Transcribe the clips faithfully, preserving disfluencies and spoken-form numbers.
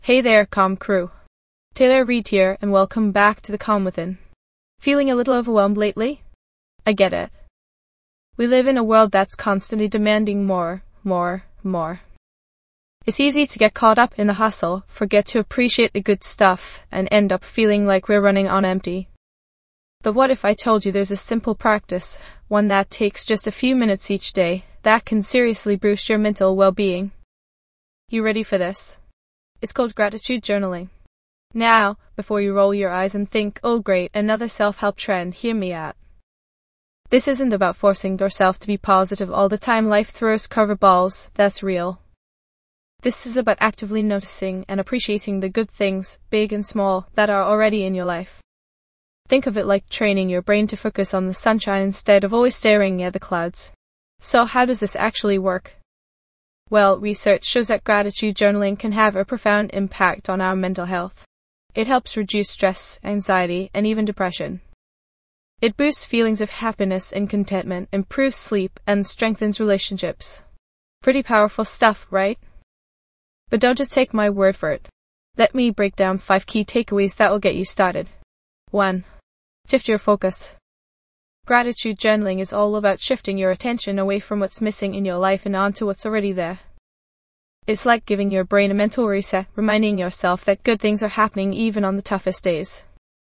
Hey there, Calm crew. Taylor Reed here, and welcome back to the Calm Within. Feeling a little overwhelmed lately? I get it. We live in a world that's constantly demanding more, more, more. It's easy to get caught up in the hustle, forget to appreciate the good stuff, and end up feeling like we're running on empty. But what if I told you there's a simple practice, one that takes just a few minutes each day, that can seriously boost your mental well-being? You ready for this? It's called gratitude journaling. Now, before you roll your eyes and think, oh great, another self-help trend, hear me out. This isn't about forcing yourself to be positive all the time. Life throws curveballs, that's real. This is about actively noticing and appreciating the good things, big and small, that are already in your life. Think of it like training your brain to focus on the sunshine instead of always staring at the clouds. So how does this actually work? Well, research shows that gratitude journaling can have a profound impact on our mental health. It helps reduce stress, anxiety, and even depression. It boosts feelings of happiness and contentment, improves sleep, and strengthens relationships. Pretty powerful stuff, right? But don't just take my word for it. Let me break down five key takeaways that will get you started. one. Shift your focus. Gratitude journaling is all about shifting your attention away from what's missing in your life and onto what's already there. It's like giving your brain a mental reset, reminding yourself that good things are happening even on the toughest days.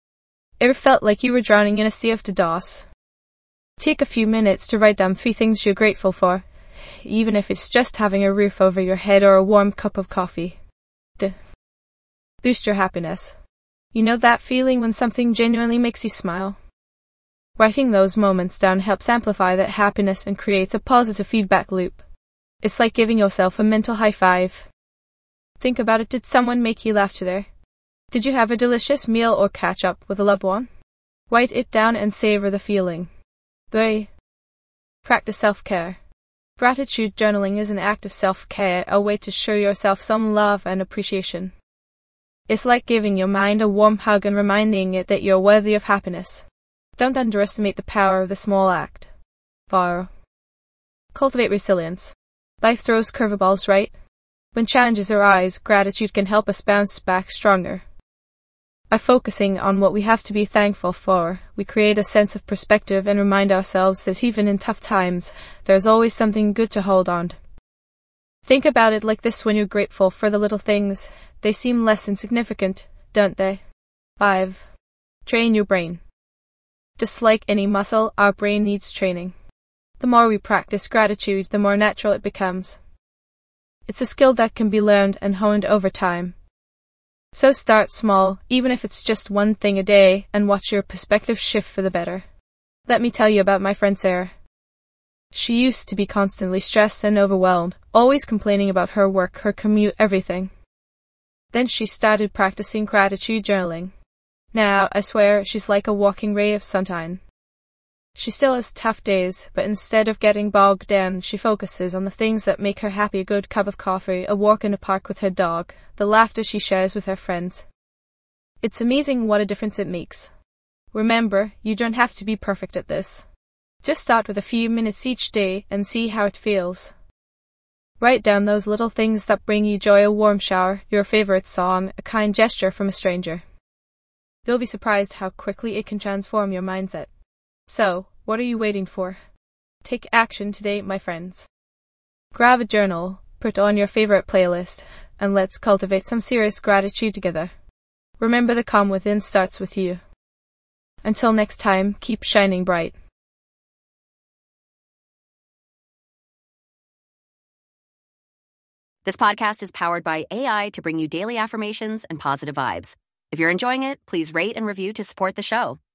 Ever felt like you were drowning in a sea of chaos? Take a few minutes to write down three things you're grateful for, even if it's just having a roof over your head or a warm cup of coffee. D- Boost your happiness. You know that feeling when something genuinely makes you smile? Writing those moments down helps amplify that happiness and creates a positive feedback loop. It's like giving yourself a mental high five. Think about it. Did someone make you laugh today? Did you have a delicious meal or catch up with a loved one? Write it down and savor the feeling. three. Practice self-care. Gratitude journaling is an act of self-care, a way to show yourself some love and appreciation. It's like giving your mind a warm hug and reminding it that you're worthy of happiness. Don't underestimate the power of the small act. four. Cultivate resilience. Life throws curveballs, right? When challenges arise, gratitude can help us bounce back stronger. By focusing on what we have to be thankful for, we create a sense of perspective and remind ourselves that even in tough times, there's always something good to hold on to. Think about it like this: when you're grateful for the little things, they seem less insignificant, don't they? five. Train your brain. Just like any muscle, our brain needs training. The more we practice gratitude, the more natural it becomes. It's a skill that can be learned and honed over time. So start small, even if it's just one thing a day, and watch your perspective shift for the better. Let me tell you about my friend Sarah. She used to be constantly stressed and overwhelmed, always complaining about her work, her commute, everything. Then she started practicing gratitude journaling. Now, I swear, she's like a walking ray of sunshine. She still has tough days, but instead of getting bogged down, she focuses on the things that make her happy: a good cup of coffee, a walk in the park with her dog, the laughter she shares with her friends. It's amazing what a difference it makes. Remember, you don't have to be perfect at this. Just start with a few minutes each day and see how it feels. Write down those little things that bring you joy: a warm shower, your favorite song, a kind gesture from a stranger. You'll be surprised how quickly it can transform your mindset. So, what are you waiting for? Take action today, my friends. Grab a journal, put on your favorite playlist, and let's cultivate some serious gratitude together. Remember, the calm within starts with you. Until next time, keep shining bright. This podcast is powered by A I to bring you daily affirmations and positive vibes. If you're enjoying it, please rate and review to support the show.